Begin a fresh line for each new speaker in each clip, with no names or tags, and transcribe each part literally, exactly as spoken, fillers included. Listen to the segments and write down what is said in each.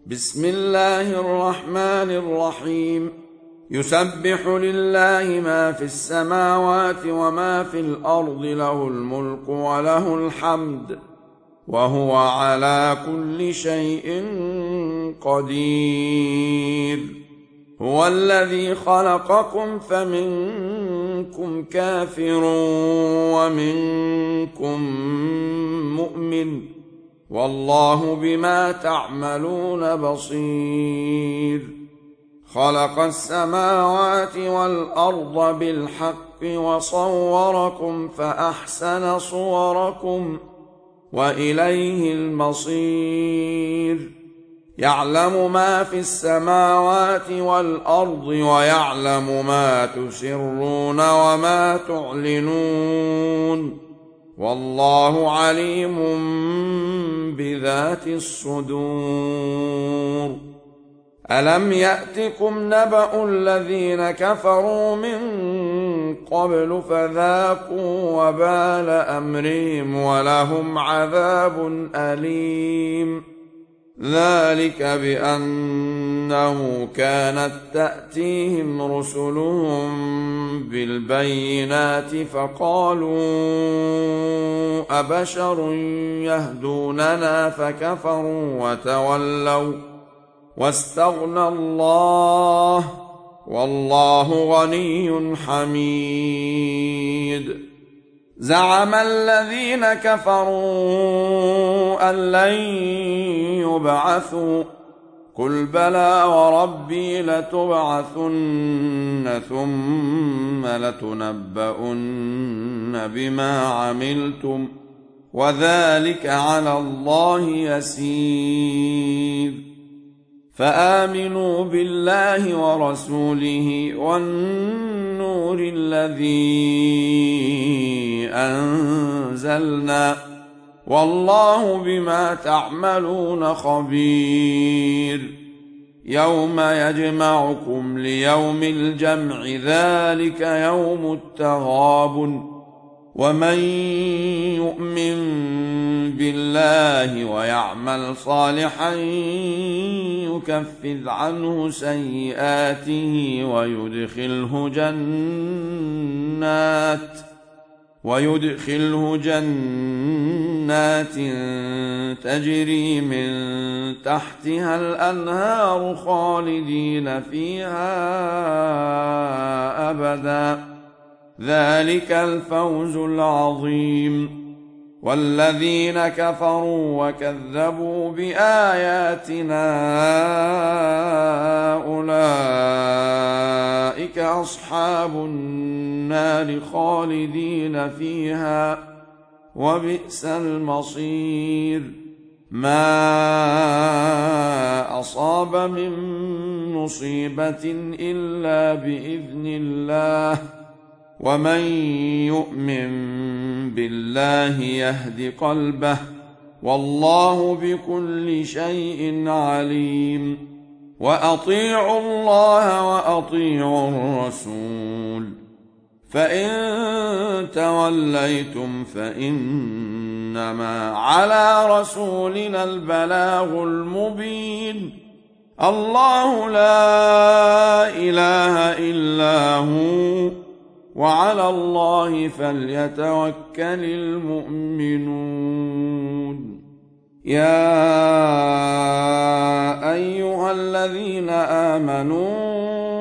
بسم الله الرحمن الرحيم يسبح لله ما في السماوات وما في الأرض له الملك وله الحمد وهو على كل شيء قدير هو الذي خلقكم فمنكم كافر ومنكم مؤمن والله بما تعملون بصير خلق السماوات والأرض بالحق وصوركم فأحسن صوركم وإليه المصير يعلم ما في السماوات والأرض ويعلم ما تسرون وما تعلنون والله عليم بذات الصدور ألم يأتكم نبأ الذين كفروا من قبل فذاقوا وبال أمرهم ولهم عذاب أليم ذلك بأنه كانت تأتيهم رسلهم بالبينات فقالوا أبشر يهدوننا فكفروا وتولوا واستغنى الله والله غني حميد زعم الذين كفروا أن لن يبعثوا قل بلى وربي لتبعثن ثم لتنبؤن بما عملتم وذلك على الله يسير فآمنوا بالله ورسوله والنور الذي أنزلنا والله بما تعملون خبير يوم يجمعكم ليوم الجمع ذلك يوم التغابن ومن يؤمن بالله ويعمل صالحا يكفر عنه سيئاته ويدخله جنات ويدخله جنات تجري من تحتها الأنهار خالدين فيها أبدا ذلك الفوز العظيم والذين كفروا وكذبوا بآياتنا أولئك أصحاب النار خالدين فيها وبئس المصير ما أصاب من مصيبة إلا بإذن الله ومن يؤمن بالله يهد قلبه والله بكل شيء عليم وأطيعوا الله وأطيعوا الرسول فإن توليتم فإنما على رسولنا البلاغ المبين الله لا إله إلا هو وعلى الله فليتوكل المؤمنون يا أيها الذين آمنوا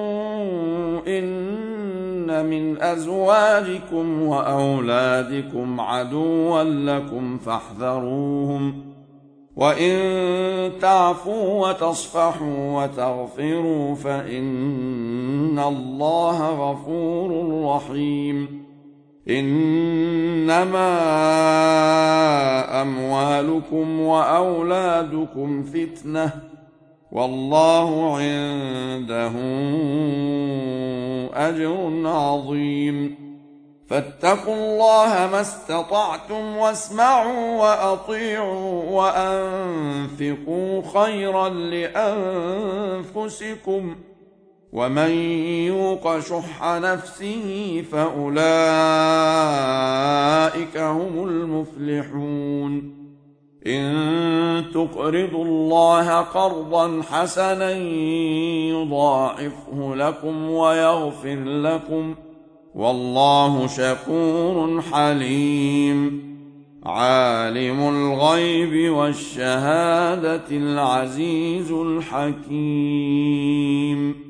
إن من أزواجكم وأولادكم عدوا لكم فاحذروهم وإن تعفوا وتصفحوا وتغفروا فإن الله غفور رحيم إنما أموالكم وأولادكم فتنة والله عنده أجر عظيم فاتقوا الله ما استطعتم واسمعوا وأطيعوا وأنفقوا خيرا لأنفسكم ومن يوق شح نفسه فأولئك هم المفلحون إن تقرضوا الله قرضا حسنا يضاعفه لكم ويغفر لكم، والله شكور حليم. عالم الغيب والشهادة العزيز الحكيم.